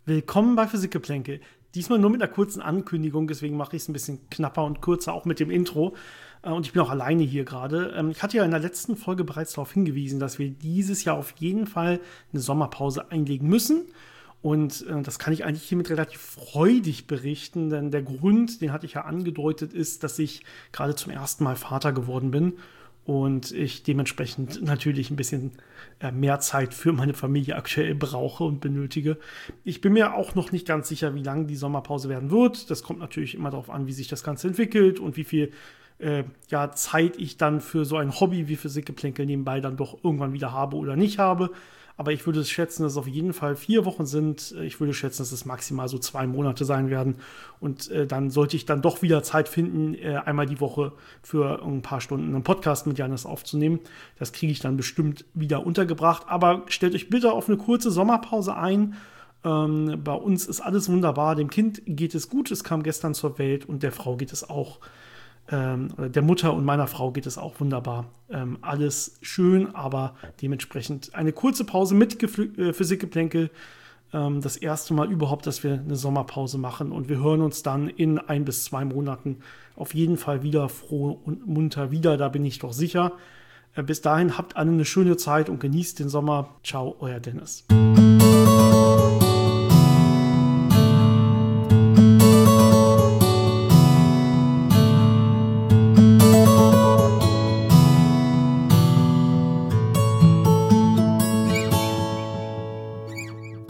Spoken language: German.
Willkommen bei Physikgeplänkel. Diesmal nur mit einer kurzen Ankündigung, deswegen mache ich es ein bisschen knapper und kürzer, auch mit dem Intro. Und ich bin auch alleine hier gerade. Ich hatte ja in der letzten Folge bereits darauf hingewiesen, dass wir dieses Jahr auf jeden Fall eine Sommerpause einlegen müssen. Und das kann ich eigentlich hiermit relativ freudig berichten, denn der Grund, den hatte ich ja angedeutet, ist, dass ich gerade zum ersten Mal Vater geworden bin und ich dementsprechend natürlich ein bisschen mehr Zeit für meine Familie aktuell brauche und benötige. Ich bin mir auch noch nicht ganz sicher, wie lang die Sommerpause werden wird. Das kommt natürlich immer darauf an, wie sich das Ganze entwickelt und wie viel Zeit ich dann für so ein Hobby wie Physikgeplänkel nebenbei dann doch irgendwann wieder habe oder nicht habe. Aber ich würde schätzen, dass es auf jeden Fall 4 Wochen sind. Ich würde schätzen, dass es maximal so 2 Monate sein werden. Und dann sollte ich dann doch wieder Zeit finden, einmal die Woche für ein paar Stunden einen Podcast mit Janis aufzunehmen. Das kriege ich dann bestimmt wieder untergebracht. Aber stellt euch bitte auf eine kurze Sommerpause ein. Bei uns ist alles wunderbar. Dem Kind geht es gut. Es kam gestern zur Welt und der Frau geht es auch. Der Mutter und meiner Frau geht es auch wunderbar. Alles schön, aber dementsprechend eine kurze Pause mit Physikgeplänkel. Das erste Mal überhaupt, dass wir eine Sommerpause machen und wir hören uns dann in 1 bis 2 Monaten auf jeden Fall wieder froh und munter wieder, da bin ich doch sicher. Bis dahin habt alle eine schöne Zeit und genießt den Sommer. Ciao, euer Dennis.